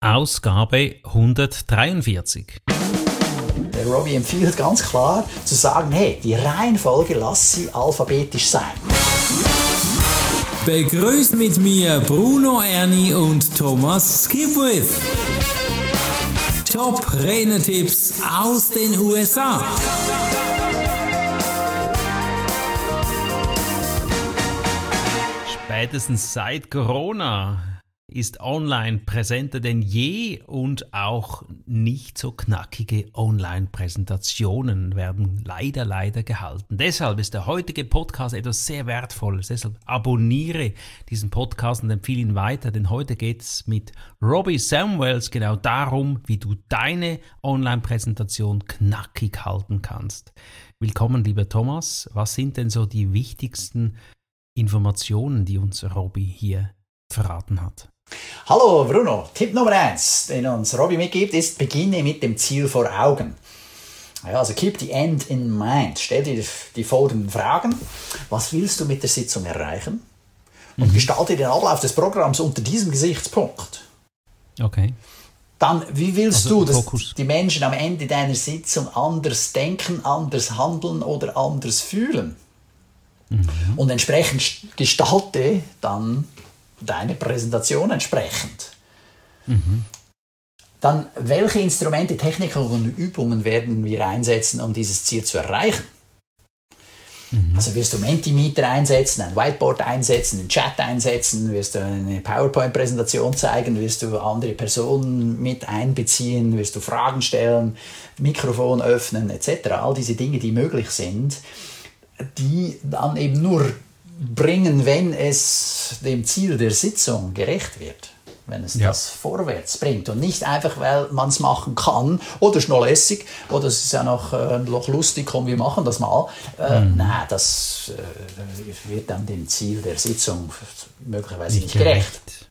Ausgabe 143. Der Robbie empfiehlt ganz klar zu sagen, hey, die Reihenfolge lass sie alphabetisch sein. Begrüßt mit mir Bruno Erni und Thomas Skipwith. Top-Renner-Tipps aus den USA. Spätestens seit Corona ist online präsenter denn je und auch nicht so knackige Online-Präsentationen werden leider gehalten. Deshalb ist der heutige Podcast etwas sehr Wertvolles. Deshalb abonniere diesen Podcast und empfehle ihn weiter, denn heute geht es mit Robbie Samuels genau darum, wie du deine Online-Präsentation knackig halten kannst. Willkommen, lieber Thomas. Was sind denn so die wichtigsten Informationen, die uns Robbie hier verraten hat? Hallo Bruno, Tipp Nummer 1, den uns Robbie mitgibt, ist, beginne mit dem Ziel vor Augen. Ja, also keep the end in mind. Stell dir die folgenden Fragen. Was willst du mit der Sitzung erreichen? Und gestalte den Ablauf des Programms unter diesem Gesichtspunkt. Okay. Dann, wie willst du, dass Fokus. die Menschen am Ende deiner Sitzung anders denken, anders handeln oder anders fühlen? Und entsprechend gestalte dann deine Präsentation entsprechend. Dann, welche Instrumente, Techniken und Übungen werden wir einsetzen, um dieses Ziel zu erreichen? Also wirst du Mentimeter einsetzen, ein Whiteboard einsetzen, einen Chat einsetzen, wirst du eine PowerPoint-Präsentation zeigen, wirst du andere Personen mit einbeziehen, wirst du Fragen stellen, Mikrofon öffnen etc. All diese Dinge, die möglich sind, die dann eben nur bringen, wenn es dem Ziel der Sitzung gerecht wird. Wenn es das vorwärts bringt und nicht einfach, weil man es machen kann oder ist noch lässig oder es ist ja noch lustig, komm, wir machen das mal. Nein, das wird dann dem Ziel der Sitzung möglicherweise nicht gerecht.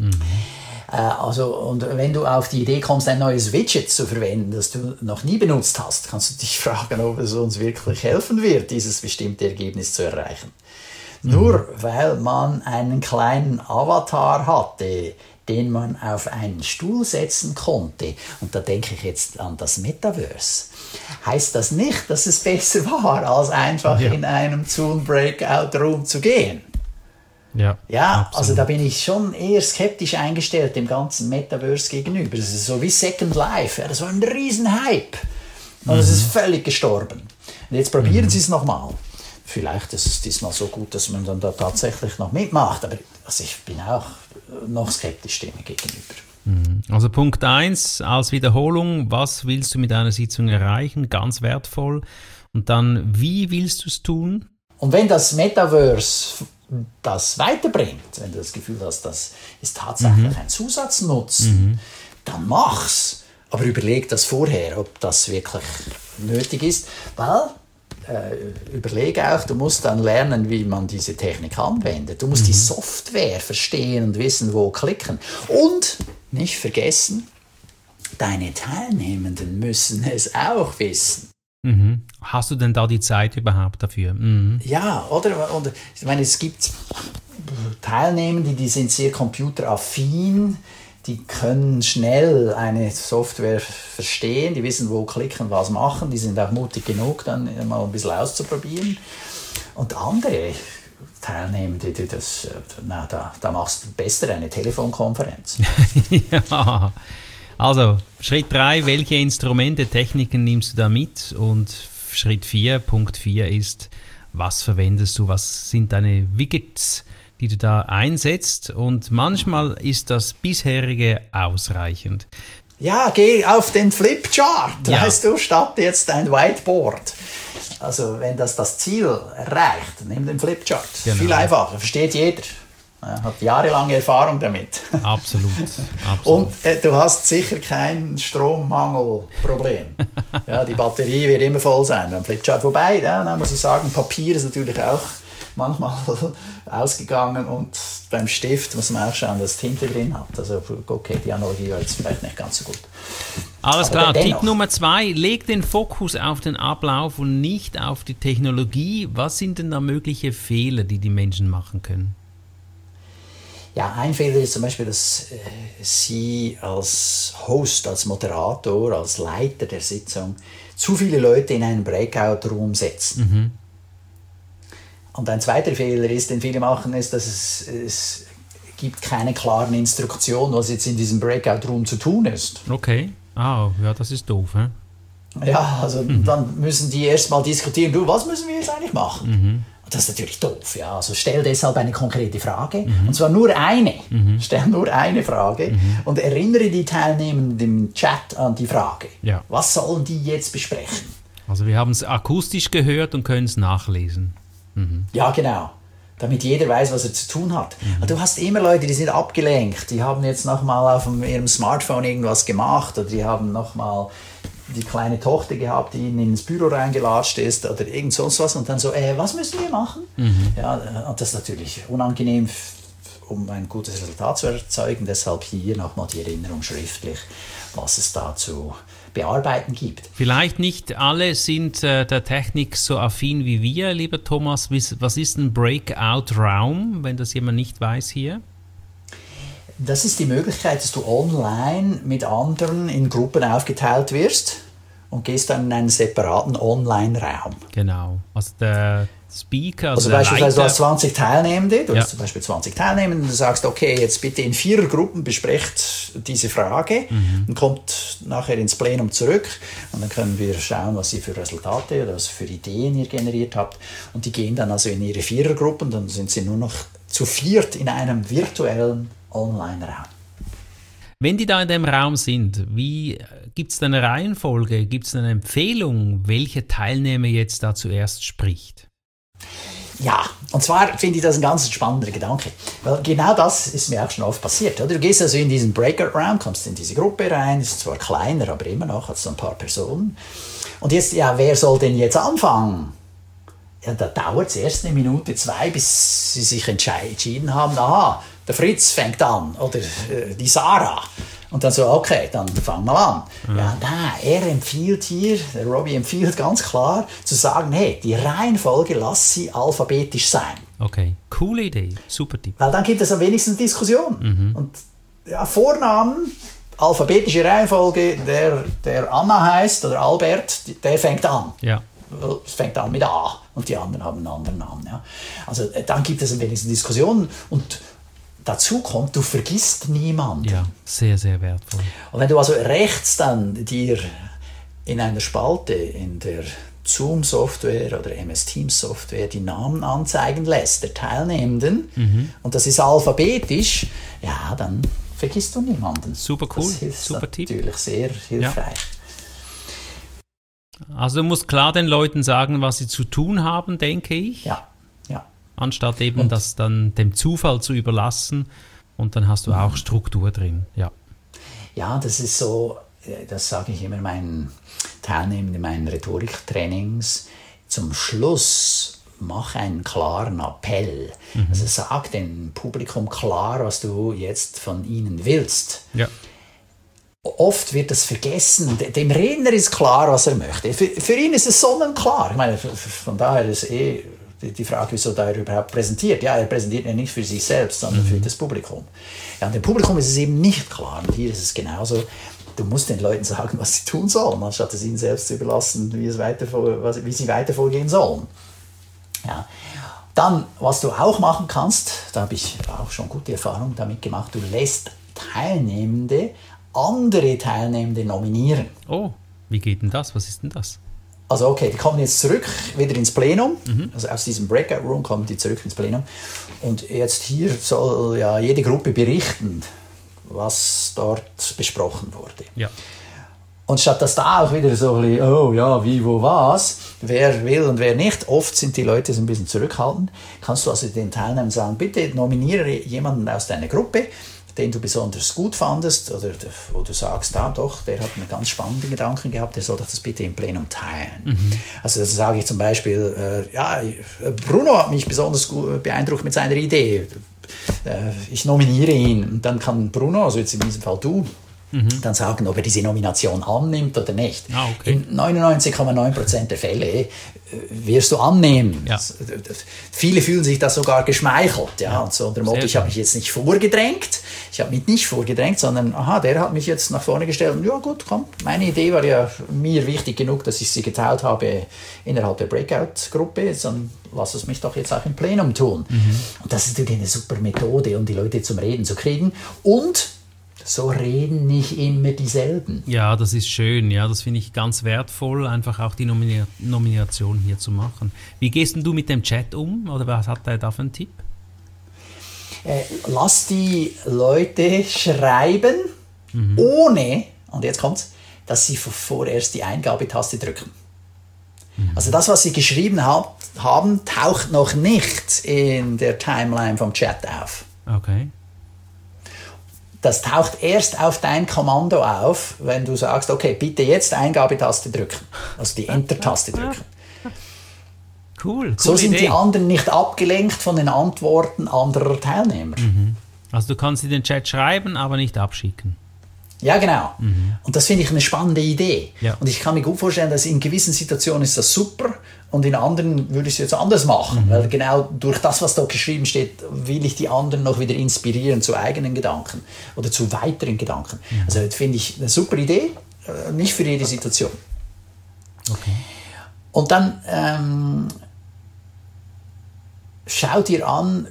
Also, und wenn du auf die Idee kommst, ein neues Widget zu verwenden, das du noch nie benutzt hast, kannst du dich fragen, ob es uns wirklich helfen wird, dieses bestimmte Ergebnis zu erreichen. Nur weil man einen kleinen Avatar hatte, den man auf einen Stuhl setzen konnte, und da denke ich jetzt an das Metaverse, heißt das nicht, dass es besser war, als einfach in einem Zoom-Breakout-Room zu gehen. Ja, absolut. Also da bin ich schon eher skeptisch eingestellt dem ganzen Metaverse gegenüber. Das ist so wie Second Life, das war ein Riesen-Hype. Und es ist völlig gestorben. Und jetzt probieren Sie es nochmal. Vielleicht ist es diesmal so gut, dass man dann da tatsächlich noch mitmacht. Aber also ich bin auch noch skeptisch dem gegenüber. Also Punkt 1 als Wiederholung, was willst du mit einer Sitzung erreichen? Ganz wertvoll. Und dann, wie willst du es tun? Und wenn das Metaverse das weiterbringt, wenn du das Gefühl hast, das ist tatsächlich ein Zusatznutzen, dann mach's. Aber überleg das vorher, ob das wirklich nötig ist. Weil überlege auch, du musst dann lernen, wie man diese Technik anwendet. Du musst die Software verstehen und wissen, wo klicken. Und nicht vergessen, deine Teilnehmenden müssen es auch wissen. Hast du denn da die Zeit überhaupt dafür? Ja, oder? Und ich meine, es gibt Teilnehmende, die sind sehr computeraffin, die können schnell eine Software verstehen, die wissen, wo klicken, was machen, die sind auch mutig genug, dann mal ein bisschen auszuprobieren. Und andere Teilnehmende, da machst du besser eine Telefonkonferenz. Ja, also Schritt 3, welche Instrumente, Techniken nimmst du da mit? Und Schritt 4, Punkt 4 ist, was verwendest du, was sind deine Widgets, die du da einsetzt, und manchmal ist das bisherige ausreichend. Ja, geh auf den Flipchart, weißt du, statt jetzt ein Whiteboard. Also wenn das Ziel erreicht, nimm den Flipchart. Genau. Viel einfacher, versteht jeder. Er hat jahrelange Erfahrung damit. Absolut. Und du hast sicher kein Strommangelproblem. Ja, die Batterie wird immer voll sein beim Flipchart. Wobei, dann muss ich sagen, Papier ist natürlich auch manchmal ausgegangen, und beim Stift muss man auch schauen, dass Tinte drin hat. Also okay, die Analogie war jetzt vielleicht nicht ganz so gut. Alles klar, Tipp Nummer 2, leg den Fokus auf den Ablauf und nicht auf die Technologie. Was sind denn da mögliche Fehler, die die Menschen machen können? Ja, ein Fehler ist zum Beispiel, dass Sie als Host, als Moderator, als Leiter der Sitzung zu viele Leute in einen Breakout-Room setzen. Und ein zweiter Fehler ist, den viele machen, ist, dass es gibt keine klaren Instruktionen, was jetzt in diesem Breakout-Room zu tun ist. Okay. Ah, ja, das ist doof, hä? Ja, also dann müssen die erstmal diskutieren, du, was müssen wir jetzt eigentlich machen? Das ist natürlich doof, ja. Also stell deshalb eine konkrete Frage, und zwar nur eine. Stell nur eine Frage und erinnere die Teilnehmenden im Chat an die Frage. Ja. Was sollen die jetzt besprechen? Also wir haben es akustisch gehört und können es nachlesen. Ja, genau. Damit jeder weiß, was er zu tun hat. Du hast immer Leute, die sind abgelenkt. Die haben jetzt nochmal auf ihrem Smartphone irgendwas gemacht oder die haben nochmal die kleine Tochter gehabt, die ihnen ins Büro reingelatscht ist oder irgend sonst was und dann so, was müssen wir machen? Ja, und das ist natürlich unangenehm, um ein gutes Resultat zu erzeugen. Deshalb hier nochmal die Erinnerung schriftlich, was es da zu bearbeiten gibt. Vielleicht nicht alle sind der Technik so affin wie wir, lieber Thomas. Was ist ein Breakout-Raum, wenn das jemand nicht weiß hier? Das ist die Möglichkeit, dass du online mit anderen in Gruppen aufgeteilt wirst und gehst dann in einen separaten Online-Raum. Genau. Also der Speaker, also der beispielsweise Leiter, du hast 20 Teilnehmende, du Ja. hast zum Beispiel 20 Teilnehmende und du sagst, okay, jetzt bitte in 4 Gruppen besprecht diese Frage und kommt nachher ins Plenum zurück und dann können wir schauen, was ihr für Resultate oder was für Ideen ihr generiert habt und die gehen dann also in ihre 4er-Gruppen, dann sind sie nur noch zu 4 in einem virtuellen Online-Raum. wenn die da in dem Raum sind, gibt es da eine Reihenfolge, gibt es eine Empfehlung, welcher Teilnehmer jetzt da zuerst spricht? Ja, und zwar finde ich das ein ganz spannender Gedanke. Weil genau das ist mir auch schon oft passiert. Oder? Du gehst also in diesen Breakout-Raum, kommst in diese Gruppe rein, ist zwar kleiner, aber immer noch, hat so ein paar Personen. Und jetzt, ja, wer soll denn jetzt anfangen? Ja, da dauert es erst 1 Minute, 2, bis sie sich entschieden haben, aha, der Fritz fängt an oder die Sarah. Und dann so, okay, dann fangen wir an. Ja, nein, er empfiehlt hier, der Robbie empfiehlt ganz klar, zu sagen, hey, die Reihenfolge, lass sie alphabetisch sein. Okay, coole Idee, super Tipp. Weil dann gibt es am wenigsten Diskussion. Und ja, Vornamen, alphabetische Reihenfolge, der Anna heißt oder Albert, der fängt an. Ja. Es fängt an mit A und die anderen haben einen anderen Namen. Ja. Also dann gibt es am wenigsten Diskussionen und dazu kommt, du vergisst niemanden. Ja, sehr, sehr wertvoll. Und wenn du also rechts dann dir in einer Spalte in der Zoom-Software oder MS-Teams-Software die Namen anzeigen lässt, der Teilnehmenden, und das ist alphabetisch, ja, dann vergisst du niemanden. Super cool, Das ist super Tipp. natürlich sehr hilfreich. Also du musst klar den Leuten sagen, was sie zu tun haben, denke ich. Ja, ja. Anstatt eben das dann dem Zufall zu überlassen und dann hast du auch Struktur drin. Ja. Ja, das ist so, das sage ich immer meinen Teilnehmern in meinen Rhetoriktrainings. Zum Schluss mach einen klaren Appell. Also sag dem Publikum klar, was du jetzt von ihnen willst. Ja. Oft wird das vergessen. Dem Redner ist klar, was er möchte. Für ihn ist es sonnenklar. Ich meine, von daher ist die Frage, wieso da er überhaupt präsentiert. Ja, er präsentiert ja nicht für sich selbst, sondern für das Publikum. Ja, und dem Publikum ist es eben nicht klar. Und hier ist es genauso. Du musst den Leuten sagen, was sie tun sollen, anstatt es ihnen selbst zu überlassen, wie sie weiter vorgehen sollen. Ja. Dann, was du auch machen kannst, da habe ich auch schon gute Erfahrungen damit gemacht, du lässt andere Teilnehmende nominieren. Oh, wie geht denn das? Was ist denn das? Also okay, die kommen jetzt zurück, wieder ins Plenum, also aus diesem Breakout-Room kommen die zurück ins Plenum und jetzt hier soll ja jede Gruppe berichten, was dort besprochen wurde. Ja. Und statt dass da auch wieder so ein bisschen, oh ja, wie, wo, was, wer will und wer nicht, oft sind die Leute so ein bisschen zurückhaltend, kannst du also den Teilnehmern sagen, bitte nominiere jemanden aus deiner Gruppe, den du besonders gut fandest oder wo du sagst, doch, der hat einen ganz spannenden Gedanken gehabt, der soll das bitte im Plenum teilen. Also das sage ich zum Beispiel, Bruno hat mich besonders gut beeindruckt mit seiner Idee. Ich nominiere ihn und dann kann Bruno, also jetzt in diesem Fall du, dann sagen, ob er diese Nomination annimmt oder nicht. Okay. In 99,9% der Fälle wirst du annehmen. Ja. Viele fühlen sich da sogar geschmeichelt. Ja? Und so unter dem Motto, ich habe mich jetzt nicht vorgedrängt. Ich habe mich nicht vorgedrängt, sondern der hat mich jetzt nach vorne gestellt. Und ja gut, komm, meine Idee war ja mir wichtig genug, dass ich sie geteilt habe innerhalb der Breakout-Gruppe. Dann lass es mich doch jetzt auch im Plenum tun. Und das ist natürlich eine super Methode, um die Leute zum Reden zu kriegen. Und so reden nicht immer dieselben. Ja, das ist schön. Ja, das finde ich ganz wertvoll, einfach auch die Nomination hier zu machen. Wie gehst denn du mit dem Chat um? Oder was hat er da für einen Tipp? Lass die Leute schreiben, ohne, und jetzt kommt's, dass sie vorerst die Eingabetaste drücken. Also das, was sie geschrieben haben, taucht noch nicht in der Timeline vom Chat auf. Okay. Das taucht erst auf dein Kommando auf, wenn du sagst, okay, bitte jetzt Eingabetaste drücken. Also die Enter-Taste drücken. Cool. So sind Idee. die anderen nicht abgelenkt von den Antworten anderer Teilnehmer. Also du kannst in den Chat schreiben, aber nicht abschicken. Ja, genau. Und das finde ich eine spannende Idee. Ja. Und ich kann mir gut vorstellen, dass in gewissen Situationen ist das super und in anderen würde ich es jetzt anders machen. Weil genau durch das, was dort geschrieben steht, will ich die anderen noch wieder inspirieren zu eigenen Gedanken oder zu weiteren Gedanken. Also das finde ich eine super Idee, nicht für jede Situation. Okay. Und dann schau dir an,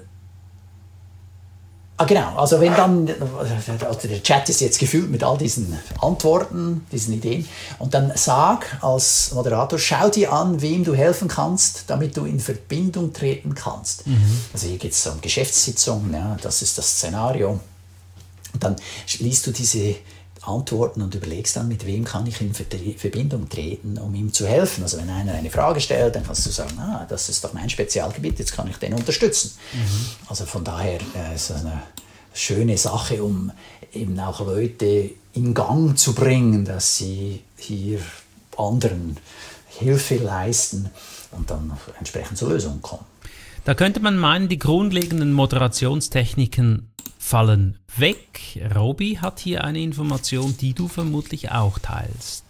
genau, also wenn dann, also der Chat ist jetzt gefüllt mit all diesen Antworten, diesen Ideen, und dann sag als Moderator, schau dir an, wem du helfen kannst, damit du in Verbindung treten kannst. Also hier geht es um Geschäftssitzungen, ja, das ist das Szenario. Und dann liest du diese Antworten und überlegst dann, mit wem kann ich in Verbindung treten, um ihm zu helfen. Also wenn einer eine Frage stellt, dann kannst du sagen, das ist doch mein Spezialgebiet, jetzt kann ich den unterstützen. Also von daher ist das eine schöne Sache, um eben auch Leute in Gang zu bringen, dass sie hier anderen Hilfe leisten und dann entsprechend zur Lösung kommen. Da könnte man meinen, die grundlegenden Moderationstechniken fallen weg. Robi hat hier eine Information, die du vermutlich auch teilst.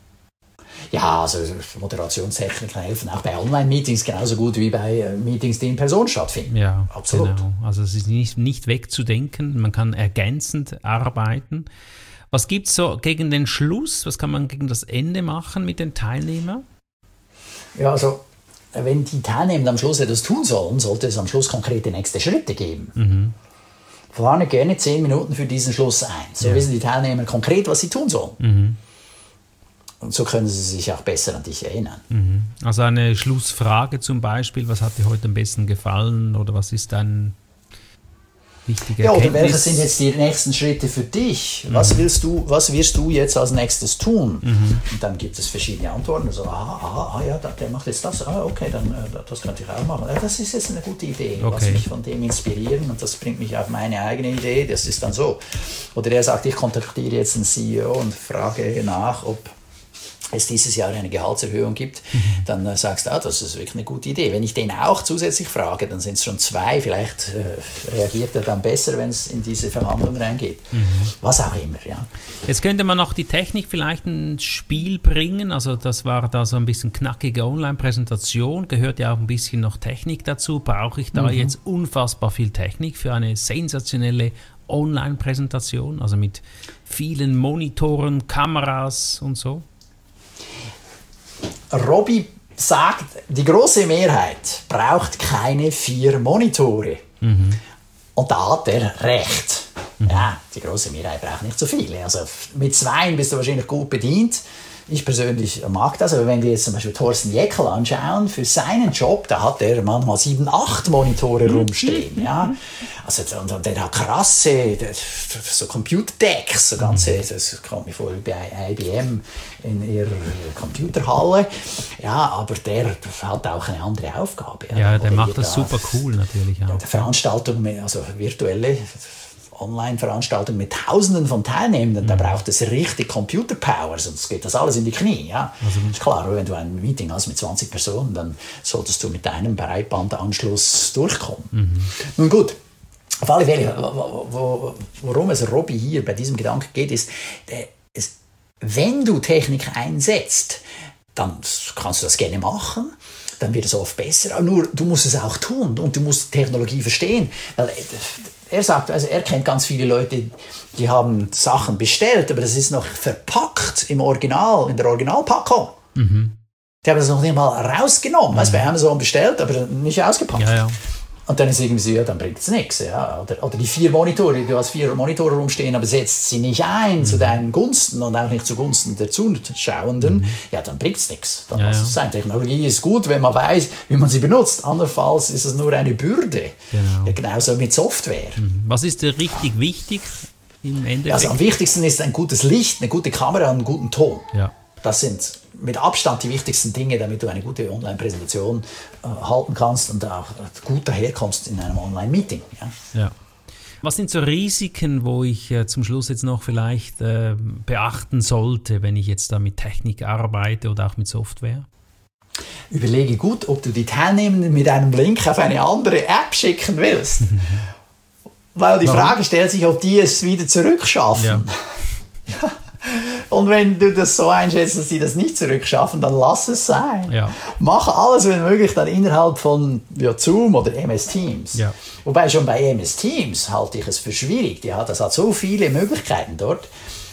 Ja, also Moderationstechniken helfen auch bei Online-Meetings genauso gut wie bei Meetings, die in Person stattfinden. Ja, absolut. Genau. Also es ist nicht wegzudenken, man kann ergänzend arbeiten. Was gibt es so gegen den Schluss? Was kann man gegen das Ende machen mit den Teilnehmern? Ja, also wenn die Teilnehmer am Schluss etwas tun sollen, sollte es am Schluss konkrete nächste Schritte geben. Plane gerne 10 Minuten für diesen Schluss ein. So wissen die Teilnehmer konkret, was sie tun sollen. Und so können sie sich auch besser an dich erinnern. Also eine Schlussfrage zum Beispiel, was hat dir heute am besten gefallen oder was ist dein wichtiger Erkenntnis? Ja, oder welche sind jetzt die nächsten Schritte für dich? Was wirst du jetzt als nächstes tun? Und dann gibt es verschiedene Antworten. Also, ja, der macht jetzt das. Okay, dann das könnte ich auch machen. Das ist jetzt eine gute Idee. Okay. Lass mich von dem inspirieren und das bringt mich auf meine eigene Idee. Das ist dann so. Oder der sagt, ich kontaktiere jetzt einen CEO und frage nach, ob es dieses Jahr eine Gehaltserhöhung gibt, dann sagst du, das ist wirklich eine gute Idee. Wenn ich den auch zusätzlich frage, dann sind es schon 2, vielleicht reagiert er dann besser, wenn es in diese Verhandlung reingeht. Was auch immer, ja. Jetzt könnte man noch die Technik vielleicht ins Spiel bringen, also das war da so ein bisschen knackige Online-Präsentation, gehört ja auch ein bisschen noch Technik dazu. Brauche ich da jetzt unfassbar viel Technik für eine sensationelle Online-Präsentation, also mit vielen Monitoren, Kameras und so? Robi sagt, die große Mehrheit braucht keine 4 Monitore. Und da hat er recht. Ja, die große Mehrheit braucht nicht so viele. Also mit 2 bist du wahrscheinlich gut bedient. Ich persönlich mag das, aber wenn wir jetzt zum Beispiel Thorsten Jäckel anschauen, für seinen Job, da hat er manchmal 7, 8 Monitore rumstehen. Ja? Also, und der hat krasse, so Computerdecks, so ganze, das kommt mir vor wie bei IBM in ihrer Computerhalle. Ja, aber der hat auch eine andere Aufgabe. Ja, der macht das super cool natürlich auch. Veranstaltungen, also virtuelle Online-Veranstaltung mit Tausenden von Teilnehmenden, da braucht es richtig Computer-Power, sonst geht das alles in die Knie. Ja? Also, ist klar, wenn du ein Meeting hast mit 20 Personen, dann solltest du mit deinem Breitbandanschluss durchkommen. Nun gut, Auf alle Fälle, worum es Robby hier bei diesem Gedanken geht, ist, wenn du Technik einsetzt, dann kannst du das gerne machen, dann wird es oft besser, aber nur du musst es auch tun und du musst Technologie verstehen. Weil er sagt, also er kennt ganz viele Leute, die haben Sachen bestellt, aber das ist noch verpackt im Original, in der Originalpackung. Mhm. Die haben das noch nicht mal rausgenommen, weißt, bei Amazon bestellt, aber nicht ausgepackt. Ja, ja. Und dann ist irgendwie so, ja, dann bringt es nichts. Ja. Oder die 4 Monitore, du hast 4 Monitore rumstehen, aber setzt sie nicht ein zu deinen Gunsten und auch nicht zugunsten der Zuschauenden, ja, dann bringt es nichts. Dann muss es sein. Technologie ist gut, wenn man weiß, wie man sie benutzt. Andernfalls ist es nur eine Bürde. Genau. Ja, genauso mit Software. Was ist dir richtig wichtig im Endeffekt? Also am wichtigsten ist ein gutes Licht, eine gute Kamera und einen guten Ton. Ja. Das sind mit Abstand die wichtigsten Dinge, damit du eine gute Online-Präsentation halten kannst und auch gut daherkommst in einem Online-Meeting. Ja. Ja. Was sind so Risiken, wo ich zum Schluss jetzt noch vielleicht beachten sollte, wenn ich jetzt da mit Technik arbeite oder auch mit Software? Überlege gut, ob du die Teilnehmenden mit einem Link auf eine andere App schicken willst. Weil die Frage stellt sich, ob die es wieder zurückschaffen. Ja. Ja. Und wenn du das so einschätzt, dass die das nicht zurückschaffen, dann lass es sein. Ja. Mach alles, wenn möglich, dann innerhalb von Zoom oder MS Teams. Ja. Wobei schon bei MS Teams halte ich es für schwierig. Das hat so viele Möglichkeiten dort.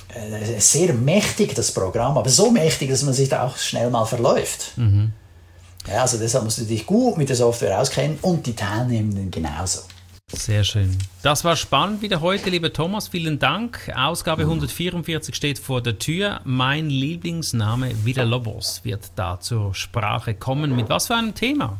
Sehr mächtig, das Programm, aber so mächtig, dass man sich da auch schnell mal verläuft. Mhm. Ja, also deshalb musst du dich gut mit der Software auskennen und die Teilnehmenden genauso. Sehr schön. Das war spannend wieder heute, lieber Thomas. Vielen Dank. Ausgabe 144 steht vor der Tür. Mein Lieblingsname Villalobos wird da zur Sprache kommen. Mit was für einem Thema?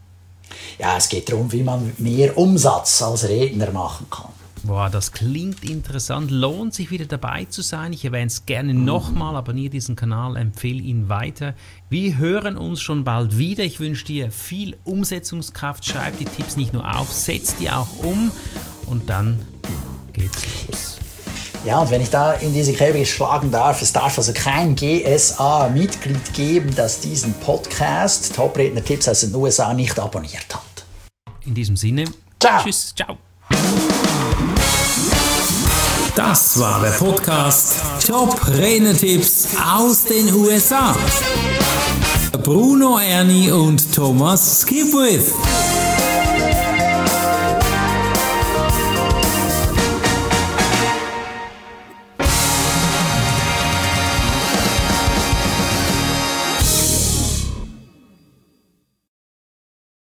Ja, es geht darum, wie man mehr Umsatz als Redner machen kann. Boah, das klingt interessant. Lohnt sich wieder dabei zu sein. Ich erwähne es gerne nochmal. Abonniere diesen Kanal, empfehle ihn weiter. Wir hören uns schon bald wieder. Ich wünsche dir viel Umsetzungskraft. Schreib die Tipps nicht nur auf, setz die auch um und dann geht's los. Ja, und wenn ich da in diese Kerbe schlagen darf, es darf also kein GSA-Mitglied geben, das diesen Podcast Top-Redner-Tipps aus den USA nicht abonniert hat. In diesem Sinne, ciao. Tschüss, ciao. Das war der Podcast Top-Redner-Tipps aus den USA. Bruno Erni und Thomas Skipwith.